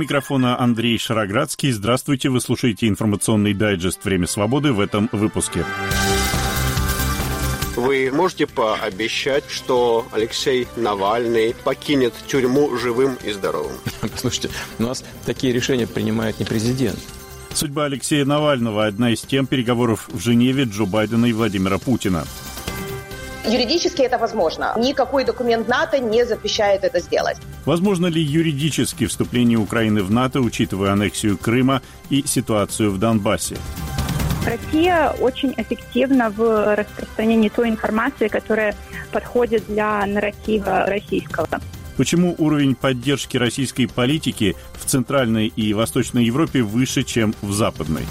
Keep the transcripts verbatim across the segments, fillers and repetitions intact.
микрофона Андрей Шароградский. Здравствуйте, вы слушаете информационный дайджест «Время свободы» в этом выпуске. Вы можете пообещать, что Алексей Навальный покинет тюрьму живым и здоровым? Слушайте, у нас такие решения принимает не президент. Судьба Алексея Навального – одна из тем переговоров в Женеве Джо Байдена и Владимира Путина. Юридически это возможно. Никакой документ НАТО не запрещает это сделать. Возможно ли юридически вступление Украины в НАТО, учитывая аннексию Крыма и ситуацию в Донбассе? Россия очень эффективна в распространении той информации, которая подходит для нарратива российского. Почему уровень поддержки российской политики в Центральной и Восточной Европе выше, чем в Западной?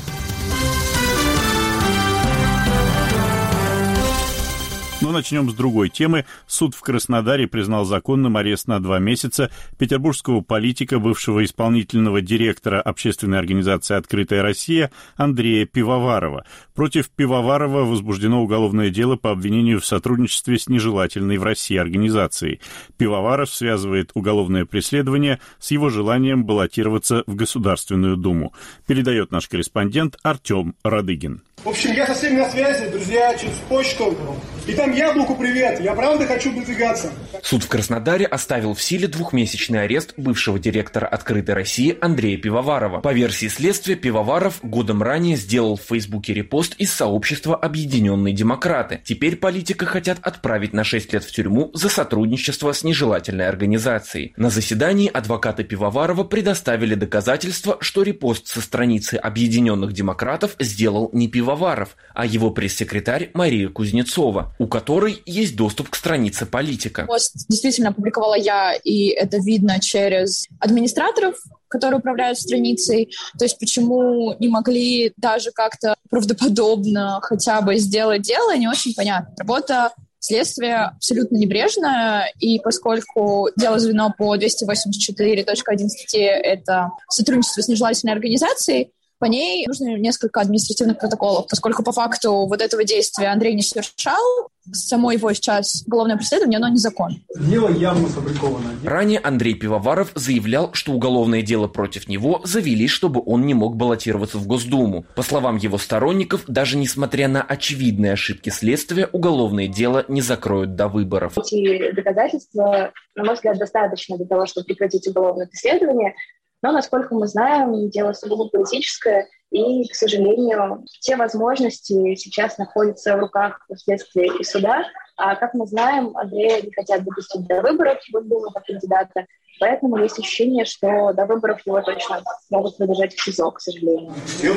Но начнем с другой темы. Суд в Краснодаре признал законным арест на два месяца петербургского политика, бывшего исполнительного директора общественной организации «Открытая Россия» Андрея Пивоварова. Против Пивоварова возбуждено уголовное дело по обвинению в сотрудничестве с нежелательной в России организацией. Пивоваров связывает уголовное преследование с его желанием баллотироваться в Государственную Думу. Передает наш корреспондент Артем Радыгин. В общем, я со всеми на связи, друзья, через почту. И там Яблоку привет, я правда хочу выдвигаться. Суд в Краснодаре оставил в силе двухмесячный арест бывшего директора «Открытой России» Андрея Пивоварова. По версии следствия, Пивоваров годом ранее сделал в Фейсбуке репост из сообщества «Объединенные демократы». Теперь политика хотят отправить на шесть лет в тюрьму за сотрудничество с нежелательной организацией. На заседании адвокаты Пивоварова предоставили доказательства, что репост со страницы «Объединенных демократов» сделал не Пивоваров, а его пресс-секретарь Мария Кузнецова, у которой есть доступ к странице политика. Пост действительно опубликовала я, и это видно через администраторов, которые управляют страницей. То есть почему не могли даже как-то правдоподобно хотя бы сделать дело, не очень понятно. Работа следствия абсолютно небрежная, и поскольку дело заведено по двести восемьдесят четыре точка один статье «это сотрудничество с нежелательной организацией», по ней нужно несколько административных протоколов, поскольку по факту вот этого действия Андрей не совершал, само его сейчас уголовное преследование, оно незаконно. Дело явно сфабриковано. Ранее Андрей Пивоваров заявлял, что уголовное дело против него завели, чтобы он не мог баллотироваться в Госдуму. По словам его сторонников, даже несмотря на очевидные ошибки следствия, уголовное дело не закроют до выборов. Эти доказательства, на мой взгляд, достаточно для того, чтобы прекратить уголовное преследование. Но, насколько мы знаем, дело сугубо политическое, и, к сожалению, все возможности сейчас находятся в руках следствия и суда. А, как мы знаем, Андрея не хотят допустить до выборов в Госдуму как кандидата, поэтому есть ощущение, что до выборов его точно могут продержать в СИЗО, к сожалению.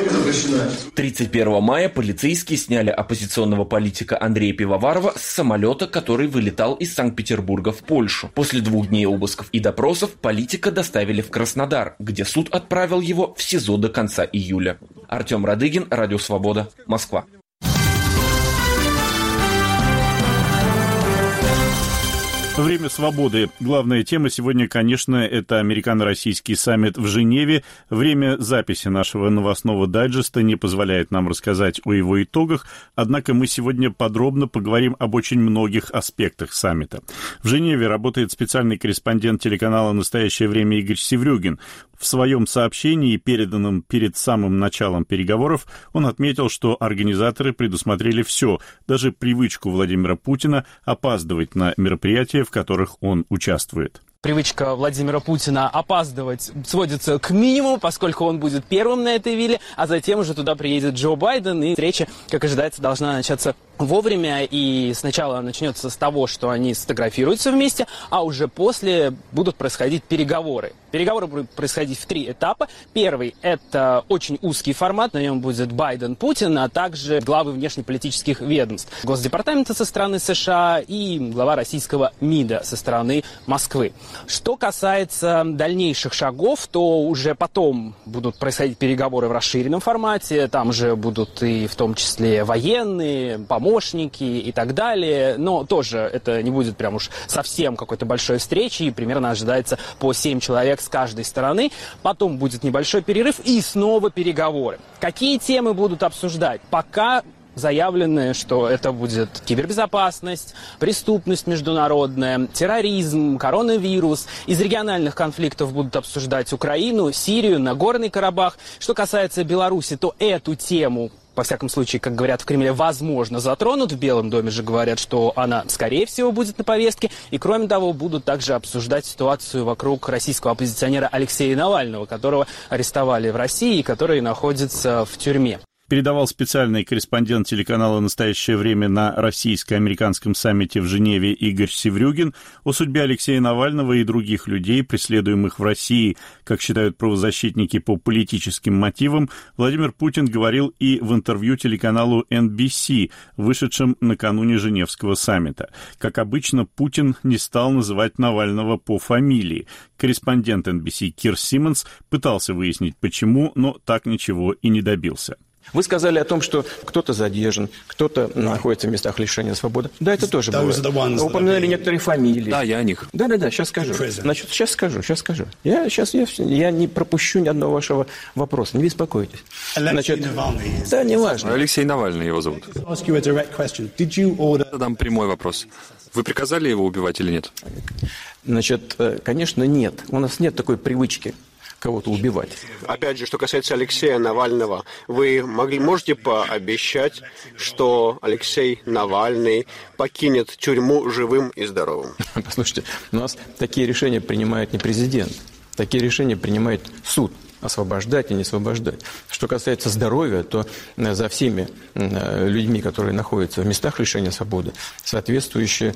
тридцать первого мая полицейские сняли оппозиционного политика Андрея Пивоварова с самолета, который вылетал из Санкт-Петербурга в Польшу. После двух дней обысков и допросов политика доставили в Краснодар, где суд отправил его в СИЗО до конца июля. Артем Радыгин, Радио Свобода, Москва. Время свободы. Главная тема сегодня, конечно, это американо-российский саммит в Женеве. Время записи нашего новостного дайджеста не позволяет нам рассказать о его итогах, однако мы сегодня подробно поговорим об очень многих аспектах саммита. В Женеве работает специальный корреспондент телеканала «Настоящее время» Игорь Севрюгин. В своем сообщении, переданном перед самым началом переговоров, он отметил, что организаторы предусмотрели все, даже привычку Владимира Путина опаздывать на мероприятия, в которых он участвует. Привычка Владимира Путина опаздывать сводится к минимуму, поскольку он будет первым на этой вилле, а затем уже туда приедет Джо Байден, и встреча, как ожидается, должна начаться вовремя. И сначала начнется с того, что они сфотографируются вместе, а уже после будут происходить переговоры. Переговоры будут происходить в три этапа. Первый – это очень узкий формат, на нем будет Байден, Путин, а также главы внешнеполитических ведомств Госдепартамента со стороны США и глава российского МИДа со стороны Москвы. Что касается дальнейших шагов, то уже потом будут происходить переговоры в расширенном формате. Там же будут и в том числе военные, помощники и так далее. Но тоже это не будет прям уж совсем какой-то большой встречи. И примерно ожидается по семь человек с каждой стороны. Потом будет небольшой перерыв и снова переговоры. Какие темы будут обсуждать? Пока заявлены, что это будет кибербезопасность, преступность международная, терроризм, коронавирус. Из региональных конфликтов будут обсуждать Украину, Сирию, Нагорный Карабах. Что касается Беларуси, то эту тему, во всяком случае, как говорят в Кремле, возможно, затронут. В Белом доме же говорят, что она, скорее всего, будет на повестке. И, кроме того, будут также обсуждать ситуацию вокруг российского оппозиционера Алексея Навального, которого арестовали в России и который находится в тюрьме. Передавал специальный корреспондент телеканала «Настоящее время» на российско-американском саммите в Женеве Игорь Севрюгин. О судьбе Алексея Навального и других людей, преследуемых в России, как считают правозащитники, по политическим мотивам, Владимир Путин говорил и в интервью телеканалу эн би си, вышедшем накануне Женевского саммита. Как обычно, Путин не стал называть Навального по фамилии. Корреспондент эн би си Кир Симмонс пытался выяснить, почему, но так ничего и не добился. Вы сказали о том, что кто-то задержан, кто-то находится в местах лишения свободы. Да, это тоже было. Вы упоминали некоторые фамилии. Да, я о них. Да-да-да, сейчас скажу. Значит, сейчас скажу, сейчас скажу. Я сейчас я, я не пропущу ни одного вашего вопроса, не беспокойтесь. Значит, да, не важно. Алексей Навальный его зовут. Задам прямой вопрос. Вы приказали его убивать или нет? Значит, конечно, нет. У нас нет такой привычки кого-то убивать. Опять же, что касается Алексея Навального, вы могли, можете пообещать, что Алексей Навальный покинет тюрьму живым и здоровым? Послушайте, у нас такие решения принимает не президент, такие решения принимает суд. Освобождать и не освобождать. Что касается здоровья, то за всеми людьми, которые находятся в местах лишения свободы, соответствующим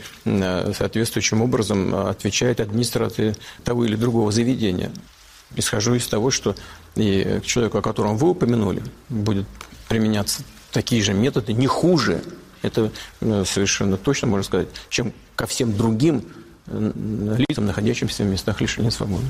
образом отвечает администрация того или другого заведения. Исхожу из того, что и к человеку, о котором вы упомянули, будут применяться такие же методы, не хуже, это совершенно точно можно сказать, чем ко всем другим лицам, находящимся в местах лишения свободы.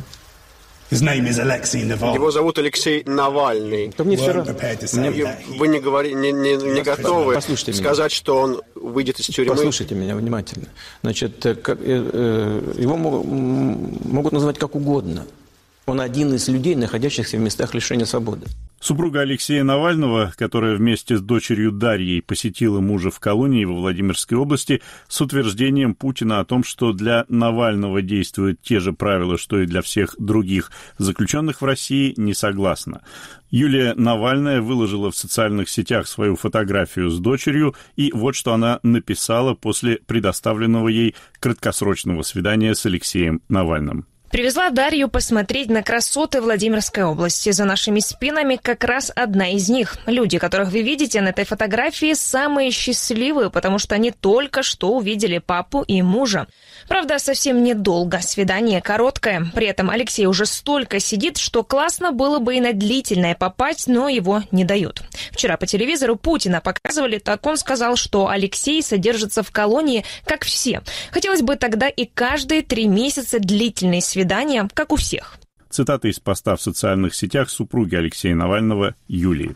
Его зовут Алексей Навальный. Да мне все равно. Вы не, говори, не, не, не готовы сказать, что он выйдет из тюрьмы? Послушайте меня внимательно. Значит, его могут назвать как угодно. Он один из людей, находящихся в местах лишения свободы. Супруга Алексея Навального, которая вместе с дочерью Дарьей посетила мужа в колонии во Владимирской области, с утверждением Путина о том, что для Навального действуют те же правила, что и для всех других заключенных в России, не согласна. Юлия Навальная выложила в социальных сетях свою фотографию с дочерью, и вот что она написала после предоставленного ей краткосрочного свидания с Алексеем Навальным. Привезла Дарью посмотреть на красоты Владимирской области. За нашими спинами как раз одна из них. Люди, которых вы видите на этой фотографии, самые счастливые, потому что они только что увидели папу и мужа. Правда, совсем недолго. Свидание короткое. При этом Алексей уже столько сидит, что классно было бы и на длительное попасть, но его не дают. Вчера по телевизору Путина показывали, так он сказал, что Алексей содержится в колонии, как все. Хотелось бы тогда и каждые три месяца длительные свидания. Свидания, как у всех. Цитата из поста в социальных сетях супруги Алексея Навального Юлии.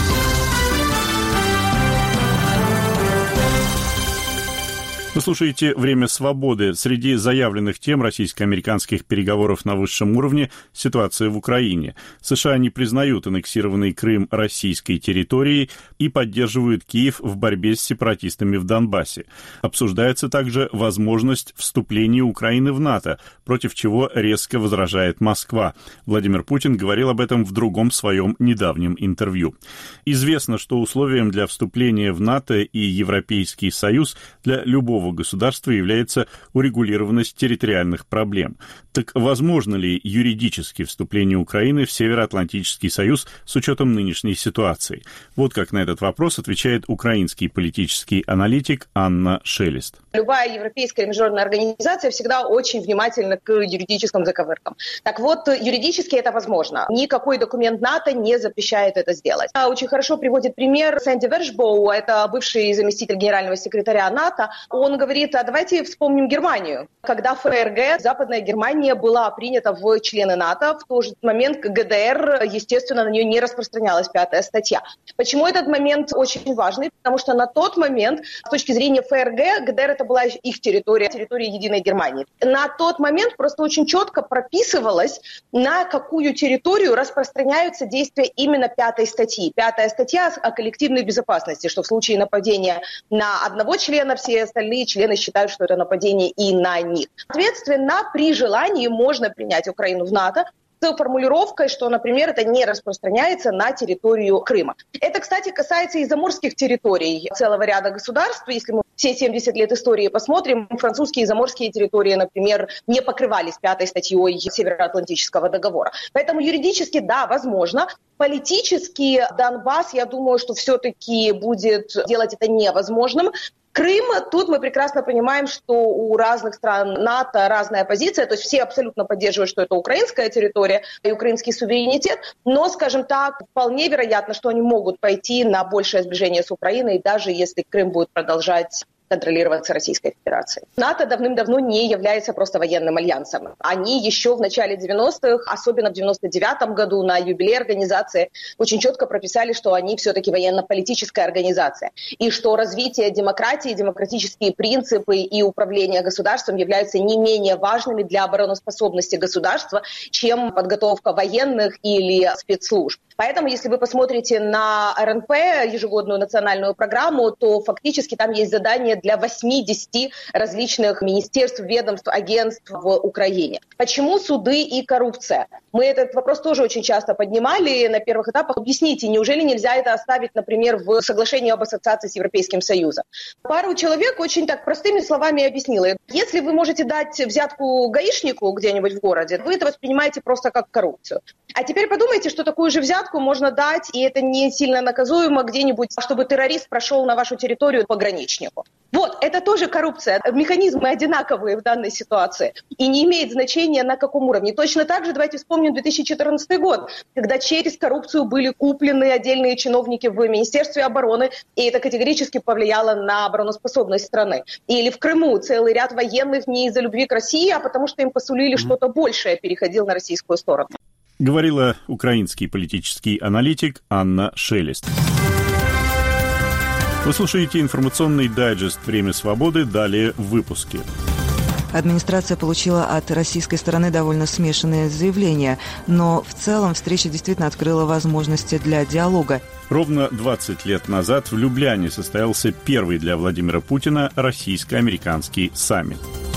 Вы слушаете «Время свободы». Среди заявленных тем российско-американских переговоров на высшем уровне – ситуация в Украине. США не признают аннексированный Крым российской территорией и поддерживают Киев в борьбе с сепаратистами в Донбассе. Обсуждается также возможность вступления Украины в НАТО, против чего резко возражает Москва. Владимир Путин говорил об этом в другом своем недавнем интервью. Известно, что условием для вступления в НАТО и Европейский Союз для любого государства является урегулированность территориальных проблем. Так возможно ли юридически вступление Украины в Североатлантический Союз с учетом нынешней ситуации? Вот как на этот вопрос отвечает украинский политический аналитик Анна Шелест. Любая европейская международная организация всегда очень внимательна к юридическим заковыркам. Так вот, юридически это возможно. Никакой документ НАТО не запрещает это сделать. Очень хорошо приводит пример Сэнди Вершбоу, это бывший заместитель генерального секретаря НАТО. Он он говорит, а давайте вспомним Германию. Когда ФРГ, Западная Германия, была принята в члены НАТО, в тот же момент ГДР, естественно, на нее не распространялась пятая статья. Почему этот момент очень важный? Потому что на тот момент, с точки зрения ФРГ, ГДР это была их территория, территория Единой Германии. На тот момент просто очень четко прописывалось, на какую территорию распространяются действия именно пятой статьи. Пятая статья о коллективной безопасности, что в случае нападения на одного члена, все остальные члены считают, что это нападение и на них. Соответственно, при желании можно принять Украину в НАТО с формулировкой, что, например, это не распространяется на территорию Крыма. Это, кстати, касается и заморских территорий целого ряда государств. Если мы все семьдесят лет истории посмотрим, французские заморские территории, например, не покрывались пятой статьей Североатлантического договора. Поэтому юридически, да, возможно. Политически Донбасс, я думаю, что все-таки будет делать это невозможным. Крым, тут мы прекрасно понимаем, что у разных стран НАТО разная позиция, то есть все абсолютно поддерживают, что это украинская территория и украинский суверенитет, но, скажем так, вполне вероятно, что они могут пойти на большее сближение с Украиной, даже если Крым будет продолжать контролироваться Российской Федерацией. НАТО давным-давно не является просто военным альянсом. Они еще в начале девяностых, особенно в девяносто девятом году на юбилей организации, очень четко прописали, что они все-таки военно-политическая организация. И что развитие демократии, демократические принципы и управление государством являются не менее важными для обороноспособности государства, чем подготовка военных или спецслужб. Поэтому, если вы посмотрите на эр эн пэ, ежегодную национальную программу, то фактически там есть задание для восьмидесяти различных министерств, ведомств, агентств в Украине. Почему суды и коррупция? Мы этот вопрос тоже очень часто поднимали на первых этапах. Объясните, неужели нельзя это оставить, например, в соглашении об ассоциации с Европейским Союзом? Пару человек очень так простыми словами объяснила. Если вы можете дать взятку гаишнику где-нибудь в городе, вы это воспринимаете просто как коррупцию. А теперь подумайте, что такую же взятку можно дать, и это не сильно наказуемо где-нибудь, чтобы террорист прошел на вашу территорию пограничнику. Вот, это тоже коррупция. Механизмы одинаковые в данной ситуации. И не имеет значения, на каком уровне. Точно так же давайте вспомним две тысячи четырнадцатый год, когда через коррупцию были куплены отдельные чиновники в Министерстве обороны, и это категорически повлияло на обороноспособность страны. Или в Крыму целый ряд военных не из-за любви к России, а потому что им посулили mm-hmm. что-то большее, переходил на российскую сторону. Говорила украинский политический аналитик Анна Шелест. Вы слушаете информационный дайджест «Время свободы». Далее в выпуске. Администрация получила от российской стороны довольно смешанные заявления, но в целом встреча действительно открыла возможности для диалога. Ровно двадцать лет назад в Любляне состоялся первый для Владимира Путина российско-американский саммит.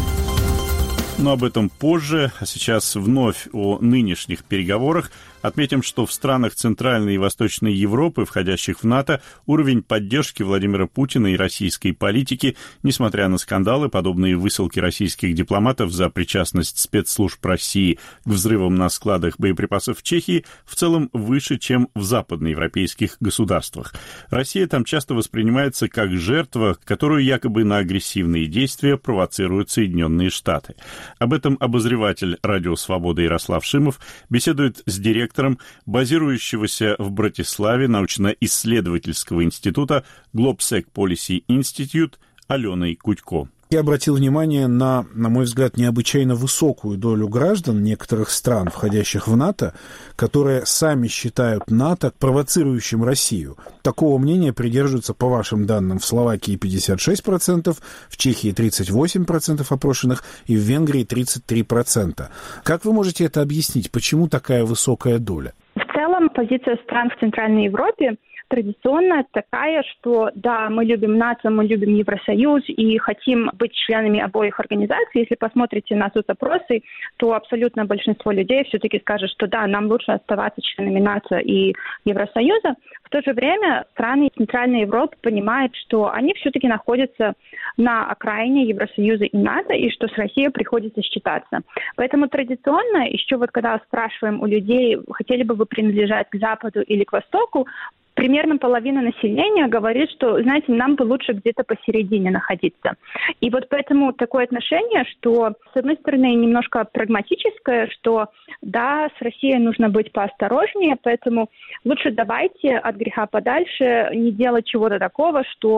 Но об этом позже, а сейчас вновь о нынешних переговорах. Отметим, что в странах Центральной и Восточной Европы, входящих в НАТО, уровень поддержки Владимира Путина и российской политики, несмотря на скандалы, подобные высылки российских дипломатов за причастность спецслужб России к взрывам на складах боеприпасов в Чехии, в целом выше, чем в западноевропейских государствах. Россия там часто воспринимается как жертва, которую якобы на агрессивные действия провоцируют Соединенные Штаты. Об этом обозреватель «Радио Свобода» Ярослав Шимов беседует с директором базирующегося в Братиславе научно-исследовательского института Globsec Policy Institute Аленой Кутько. Я обратил внимание на, на мой взгляд, необычайно высокую долю граждан некоторых стран, входящих в НАТО, которые сами считают НАТО провоцирующим Россию. Такого мнения придерживаются, по вашим данным, в Словакии пятьдесят шесть процентов, в Чехии тридцать восемь процентов опрошенных и в Венгрии тридцать три процента. Как вы можете это объяснить? Почему такая высокая доля? В целом, позиция стран в Центральной Европе традиционно такая, что да, мы любим НАТО, мы любим Евросоюз и хотим быть членами обоих организаций. Если посмотрите на соцопросы, то абсолютно большинство людей все-таки скажет, что да, нам лучше оставаться членами НАТО и Евросоюза. В то же время страны Центральной Европы понимают, что они все-таки находятся на окраине Евросоюза и НАТО, и что с Россией приходится считаться. Поэтому традиционно, еще вот когда спрашиваем у людей, хотели бы вы принадлежать к Западу или к Востоку, примерно половина населения говорит, что, знаете, нам бы лучше где-то посередине находиться. И вот поэтому такое отношение, что, с одной стороны, немножко прагматическое, что, да, с Россией нужно быть поосторожнее, поэтому лучше давайте от греха подальше не делать чего-то такого, что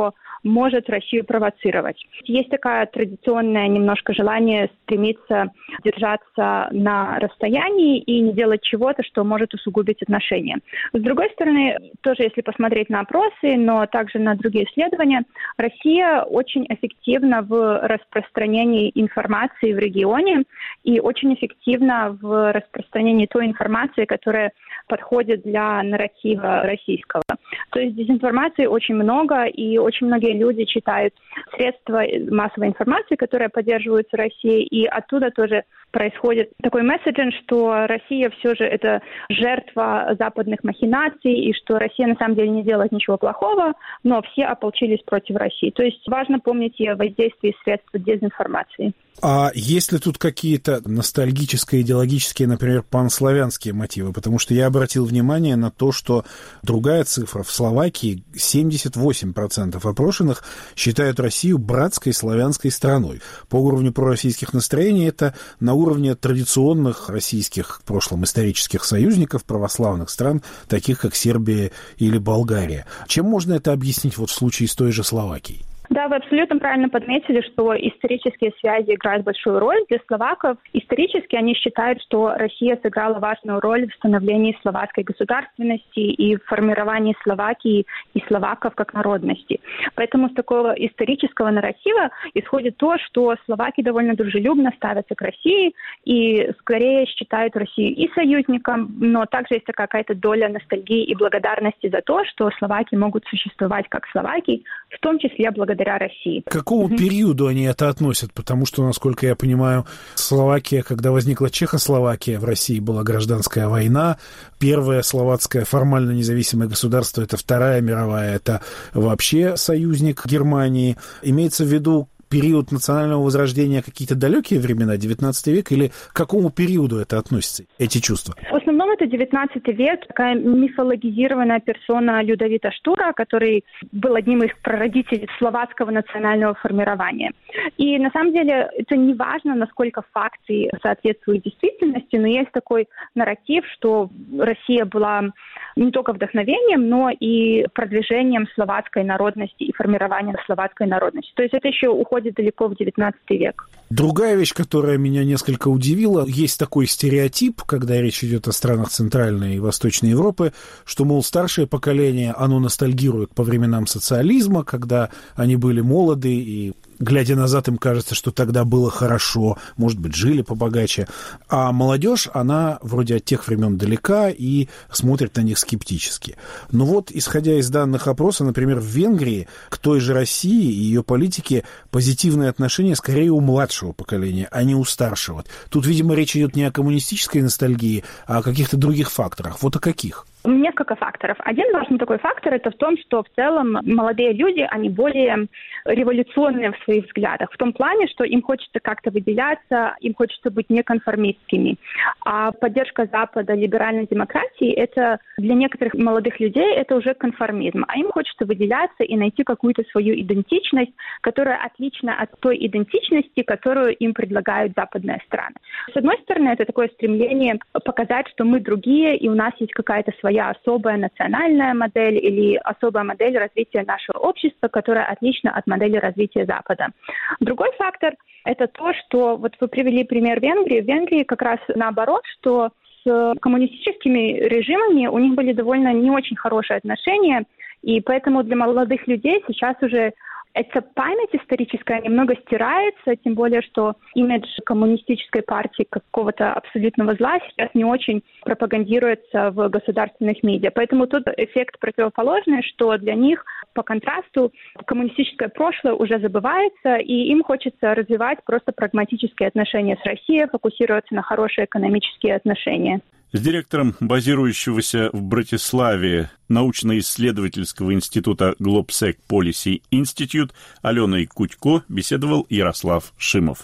может Россию провоцировать. Есть такое традиционное немножко желание стремиться держаться на расстоянии и не делать чего-то, что может усугубить отношения. С другой стороны, тоже если посмотреть на опросы, но также на другие исследования, Россия очень эффективна в распространении информации в регионе и очень эффективна в распространении той информации, которая подходит для нарратива российского. То есть дезинформации очень много, и очень многие люди читают средства массовой информации, которые поддерживаются Россией, и оттуда тоже происходит такой месседж, что Россия все же это жертва западных махинаций, и что Россия на самом деле не делает ничего плохого, но все ополчились против России. То есть важно помнить и о воздействии средств дезинформации. А есть ли тут какие-то ностальгические, идеологические, например, панславянские мотивы? Потому что я обратил внимание на то, что другая цифра в Словакии, семьдесят восемь процентов опрошенных считают Россию братской славянской страной. По уровню пророссийских настроений это на уровне традиционных российских в прошлом исторических союзников православных стран, таких как Сербия или Болгария. Чем можно это объяснить вот в случае с той же Словакией? Да, вы абсолютно правильно подметили, что исторические связи играют большую роль для словаков. Исторически они считают, что Россия сыграла важную роль в становлении словацкой государственности и в формировании Словакии и словаков как народности. Поэтому с такого исторического нарратива исходит то, что словаки довольно дружелюбно ставятся к России и скорее считают Россию и союзником, но также есть какая-то доля ностальгии и благодарности за то, что словаки могут существовать как словаки, в том числе благодаря России. К какому mm-hmm. периоду они это относят? Потому что, насколько я понимаю, Словакия, когда возникла Чехословакия, в России была гражданская война. Первое словацкое формально независимое государство, это Вторая мировая, это вообще союзник Германии. Имеется в виду период национального возрождения, какие-то далекие времена, девятнадцатый век, или к какому периоду это относится, эти чувства? В основном это девятнадцатый век, такая мифологизированная персона Людовита Штура, который был одним из прародителей словацкого национального формирования. И на самом деле это не важно, насколько факты соответствуют действительности, но есть такой нарратив, что Россия была не только вдохновением, но и продвижением словацкой народности и формированием словацкой народности. То есть это еще уходит далеко в девятнадцатый век. Другая вещь, которая меня несколько удивила, есть такой стереотип, когда речь идет о странах Центральной и Восточной Европы, что, мол, старшее поколение, оно ностальгирует по временам социализма, когда они были молоды и глядя назад, им кажется, что тогда было хорошо, может быть, жили побогаче. А молодежь, она вроде от тех времен далека и смотрит на них скептически. Но вот, исходя из данных опроса, например, в Венгрии к той же России и ее политике позитивное отношение скорее у младшего поколения, а не у старшего. Тут, видимо, речь идет не о коммунистической ностальгии, а о каких-то других факторах. Вот о каких? Несколько факторов. Один важный такой фактор – это в том, что в целом молодые люди, они более революционные в своих взглядах. В том плане, что им хочется как-то выделяться, им хочется быть неконформистскими. А поддержка Запада либеральной демократии – это для некоторых молодых людей это уже конформизм. А им хочется выделяться и найти какую-то свою идентичность, которая отлична от той идентичности, которую им предлагают западные страны. С одной стороны, это такое стремление показать, что мы другие, и у нас есть какая-то своя особая национальная модель или особая модель развития нашего общества, которая отлична от модели развития Запада. Другой фактор – это то, что, вот вы привели пример Венгрии. В Венгрии как раз наоборот, что с коммунистическими режимами у них были довольно не очень хорошие отношения, и поэтому для молодых людей сейчас уже эта память историческая немного стирается, тем более, что имидж коммунистической партии какого-то абсолютного зла сейчас не очень пропагандируется в государственных медиа. Поэтому тут эффект противоположный, что для них по контрасту коммунистическое прошлое уже забывается, и им хочется развивать просто прагматические отношения с Россией, фокусироваться на хорошие экономические отношения. С директором базирующегося в Братиславе научно-исследовательского института Globsec Policy Institute Аленой Кутько беседовал Ярослав Шимов.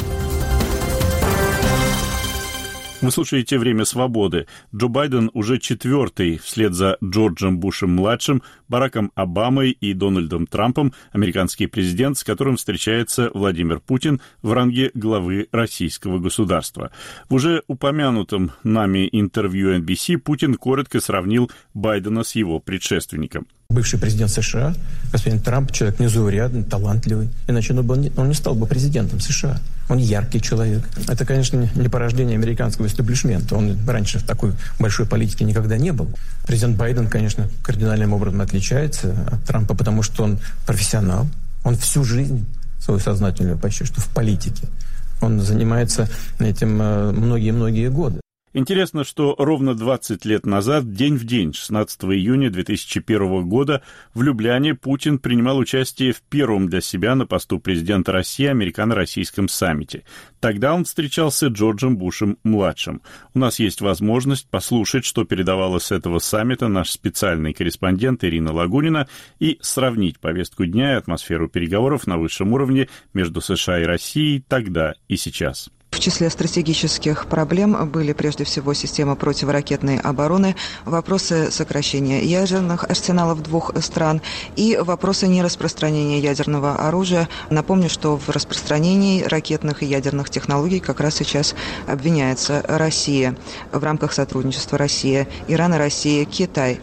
Вы слушаете «Время свободы». Джо Байден уже четвертый вслед за Джорджем Бушем-младшим, Бараком Обамой и Дональдом Трампом американский президент, с которым встречается Владимир Путин в ранге главы российского государства. В уже упомянутом нами интервью эн би си Путин коротко сравнил Байдена с его предшественником. Бывший президент США, господин Трамп, человек незаурядный, талантливый. Иначе он, бы, он не стал бы президентом США. Он яркий человек. Это, конечно, не порождение американского истеблишмента. Он раньше в такой большой политике никогда не был. Президент Байден, конечно, кардинальным образом отличается от Трампа, потому что он профессионал. Он всю жизнь свою сознательную почти что в политике. Он занимается этим многие-многие годы. Интересно, что ровно двадцать лет назад, день в день, шестнадцатого июня две тысячи первого года, в Любляне Путин принимал участие в первом для себя на посту президента России американо-российском саммите. Тогда он встречался с Джорджем Бушем-младшим. У нас есть возможность послушать, что передавала с этого саммита наш специальный корреспондент Ирина Лагунина, и сравнить повестку дня и атмосферу переговоров на высшем уровне между США и Россией тогда и сейчас. В числе стратегических проблем были прежде всего система противоракетной обороны, вопросы сокращения ядерных арсеналов двух стран и вопросы нераспространения ядерного оружия. Напомню, что в распространении ракетных и ядерных технологий как раз сейчас обвиняется Россия в рамках сотрудничества Россия, Иран, Россия, Китай.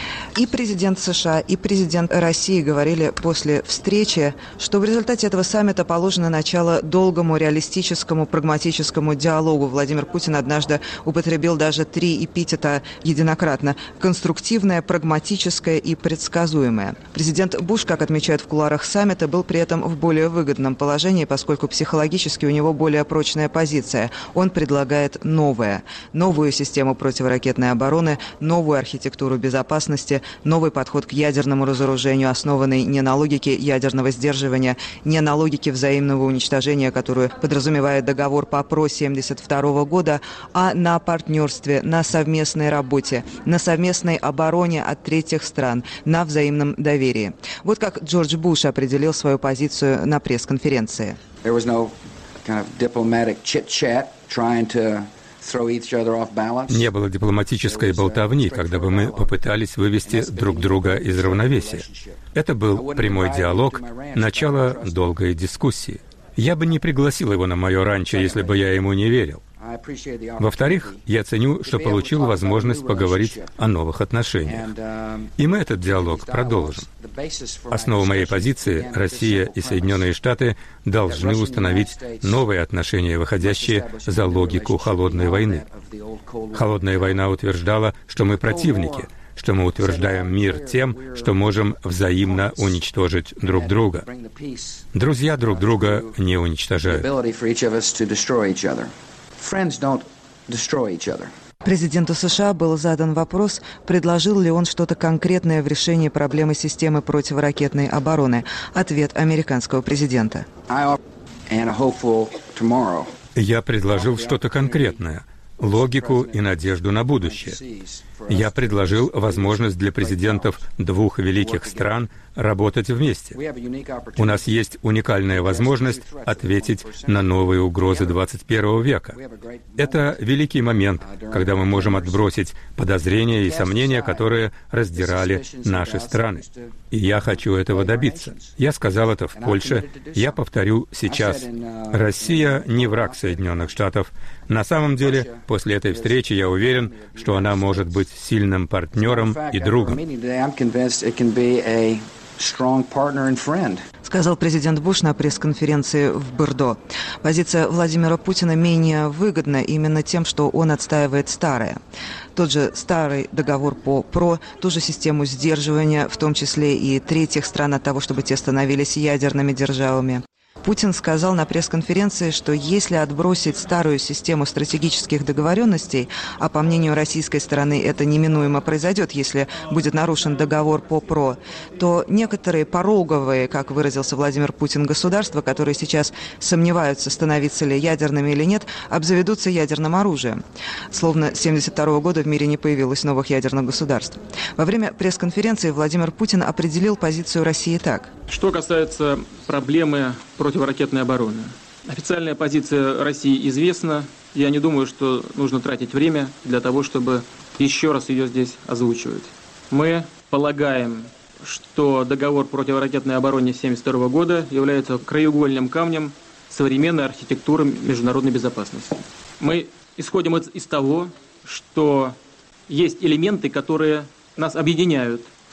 И президент США, и президент России говорили после встречи, что в результате этого саммита положено начало долгому, реалистическому, прагматическому диалогу. Владимир Путин однажды употребил даже три эпитета единократно: конструктивное, прагматическое и предсказуемое. Президент Буш, как отмечают в кулуарах саммита, был при этом в более выгодном положении, поскольку психологически у него более прочная позиция. Он предлагает новое. Новую систему противоракетной обороны, новую архитектуру безопасности, новый подход к ядерному разоружению, основанный не на логике ядерного сдерживания, не на логике взаимного уничтожения, которую подразумевает договор по ПРО семьдесят второго года, а на партнерстве, на совместной работе, на совместной обороне от третьих стран, на взаимном доверии. Вот как Джордж Буш определил свою позицию на пресс-конференции. Не было дипломатической болтовни, когда бы мы попытались вывести друг друга из равновесия. Это был прямой диалог, начало долгой дискуссии. Я бы не пригласил его на мое ранчо, если бы я ему не верил. Во-вторых, я ценю, что получил возможность поговорить о новых отношениях. И мы этот диалог продолжим. Основа моей позиции — Россия и Соединенные Штаты должны установить новые отношения, выходящие за логику холодной войны. Холодная война утверждала, что мы противники, что мы утверждаем мир тем, что можем взаимно уничтожить друг друга. Друзья друг друга не уничтожают. Президенту США был задан вопрос, предложил ли он что-то конкретное в решении проблемы системы противоракетной обороны. Ответ американского президента. Я предложил что-то конкретное. Логику и надежду на будущее. Я предложил возможность для президентов двух великих стран работать вместе. У нас есть уникальная возможность ответить на новые угрозы двадцать первого века. Это великий момент, когда мы можем отбросить подозрения и сомнения, которые раздирали наши страны. И я хочу этого добиться. Я сказал это в Польше, я повторю сейчас. Россия не враг Соединенных Штатов. На самом деле, после этой встречи я уверен, что она может быть сильным партнером и другом. Сказал президент Буш на пресс-конференции в Бордо. Позиция Владимира Путина менее выгодна именно тем, что он отстаивает старое. Тот же старый договор по ПРО, ту же систему сдерживания, в том числе и третьих стран от того, чтобы те становились ядерными державами. Путин сказал на пресс-конференции, что если отбросить старую систему стратегических договоренностей, а по мнению российской стороны это неминуемо произойдет, если будет нарушен договор по ПРО, то некоторые пороговые, как выразился Владимир Путин, государства, которые сейчас сомневаются, становиться ли ядерными или нет, обзаведутся ядерным оружием. Словно с тысяча девятьсот семьдесят второго года в мире не появилось новых ядерных государств. Во время пресс-конференции Владимир Путин определил позицию России так. Что касается проблемы противоракетной обороны. Официальная позиция России известна. Я не думаю, что нужно тратить время для того, чтобы еще раз ее здесь озвучивать. Мы полагаем, что договор противоракетной обороны тысяча девятьсот семьдесят второго года является краеугольным камнем современной архитектуры международной безопасности. Мы исходим из того, что есть элементы, которые нас объединяют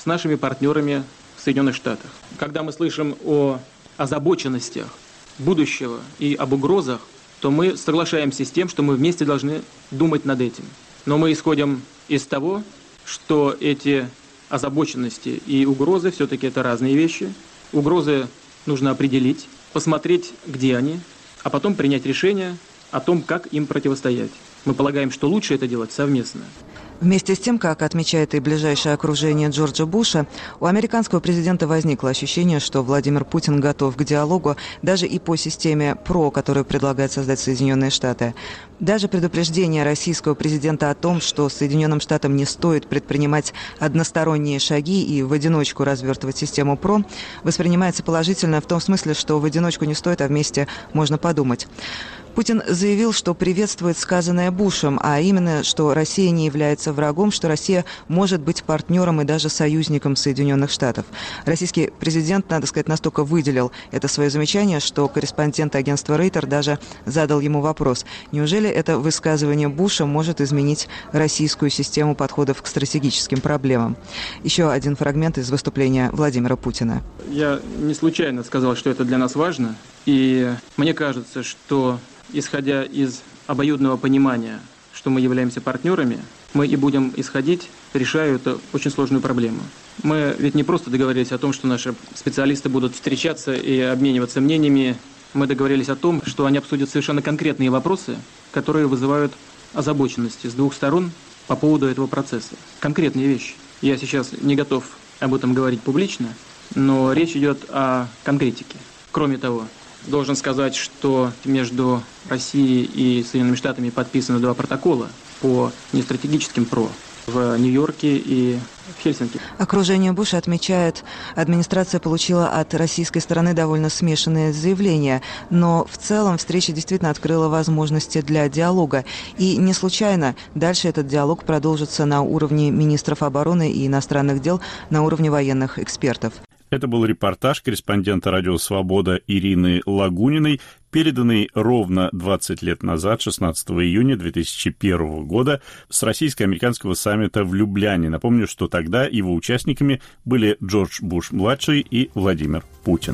с нашими партнерами в Соединенных Штатах. Когда мы слышим о озабоченностях будущего и об угрозах, то мы соглашаемся с тем, что мы вместе должны думать над этим. Но мы исходим из того, что эти озабоченности и угрозы все-таки это разные вещи. Угрозы нужно определить, посмотреть, где они, а потом принять решение о том, как им противостоять. Мы полагаем, что лучше это делать совместно. Вместе с тем, как отмечает и ближайшее окружение Джорджа Буша, у американского президента возникло ощущение, что Владимир Путин готов к диалогу даже и по системе ПРО, которую предлагает создать Соединенные Штаты. Даже предупреждение российского президента о том, что Соединенным Штатам не стоит предпринимать односторонние шаги и в одиночку развертывать систему ПРО, воспринимается положительно в том смысле, что в одиночку не стоит, а вместе можно подумать. Путин заявил, что приветствует сказанное Бушем, а именно, что Россия не является врагом, что Россия может быть партнером и даже союзником Соединенных Штатов. Российский президент, надо сказать, настолько выделил это свое замечание, что корреспондент агентства Рейтер даже задал ему вопрос: неужели это высказывание Буша может изменить российскую систему подходов к стратегическим проблемам? Еще один фрагмент из выступления Владимира Путина. Я не случайно сказал, что это для нас важно, и мне кажется, что исходя из обоюдного понимания, что мы являемся партнерами, мы и будем исходить, решая эту очень сложную проблему. Мы ведь не просто договорились о том, что наши специалисты будут встречаться и обмениваться мнениями. Мы договорились о том, что они обсудят совершенно конкретные вопросы, которые вызывают озабоченности с двух сторон по поводу этого процесса. Конкретные вещи. Я сейчас не готов об этом говорить публично, но речь идет о конкретике. Кроме того, должен сказать, что между Россией и Соединенными Штатами подписаны два протокола по нестратегическим ПРО в Нью-Йорке и в Хельсинки. Окружение Буша отмечает, администрация получила от российской стороны довольно смешанные заявления, но в целом встреча действительно открыла возможности для диалога. И не случайно дальше этот диалог продолжится на уровне министров обороны и иностранных дел, на уровне военных экспертов. Это был репортаж корреспондента «Радио Свобода» Ирины Лагуниной, переданный ровно двадцать лет назад, шестнадцатого июня две тысячи первого года, с российско-американского саммита в Любляне. Напомню, что тогда его участниками были Джордж Буш-младший и Владимир Путин.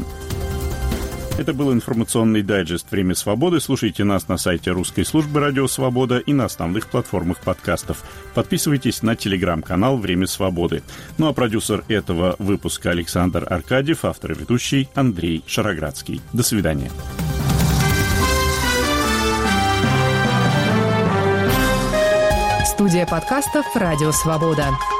Это был информационный дайджест «Время свободы». Слушайте нас на сайте русской службы «Радио Свобода» и на основных платформах подкастов. Подписывайтесь на телеграм-канал «Время свободы». Ну а продюсер этого выпуска Александр Аркадьев, автор и ведущий Андрей Шароградский. До свидания. Студия подкастов «Радио Свобода».